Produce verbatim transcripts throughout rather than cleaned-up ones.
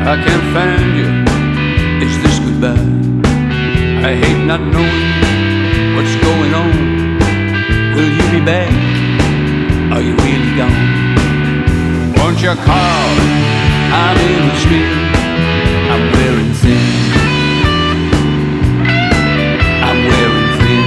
I can't find you. Is this goodbye? I hate not knowing what's going on. Will you be back? Are you really gone? Won't you call? I'm in the street. I'm wearing thin. I'm wearing thin.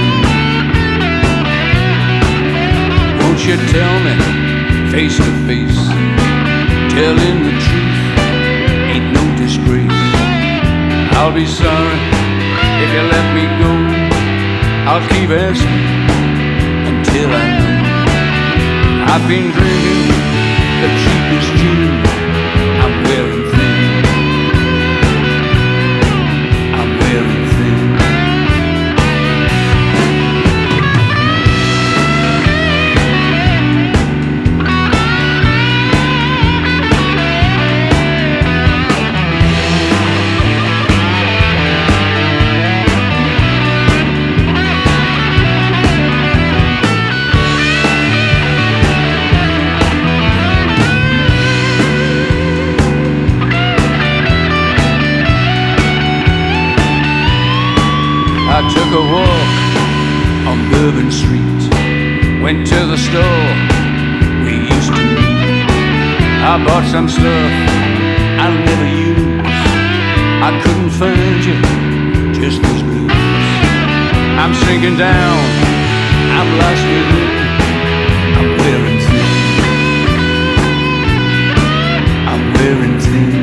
Won't you tell me face to face? Telling the truth ain't no disgrace. I'll be sorry if you let me go. I'll keep asking until I know. I've been drinking the cheapest gin. I'm wearing thin. I'm wearing thin. I took a walk on Bourbon Street. Went to the store we used to meet. I bought some stuff I'll never use. I couldn't find you, just those blues. I'm sinking down, I'm lost within. I'm wearing thin. I'm wearing thin.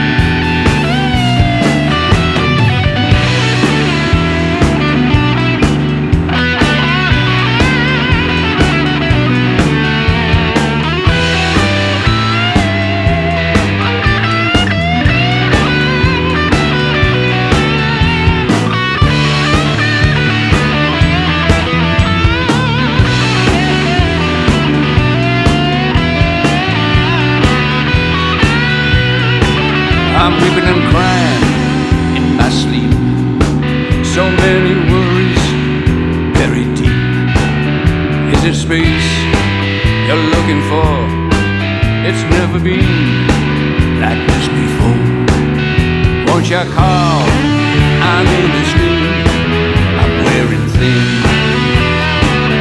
I'm weeping and crying in my sleep. So many worries buried deep. Is it space you're looking for? It's never been like this before. Won't you call? I'm in the street. I'm wearing thin.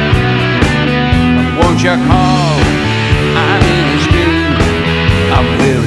Won't you call? I'm in the street. I'm wearing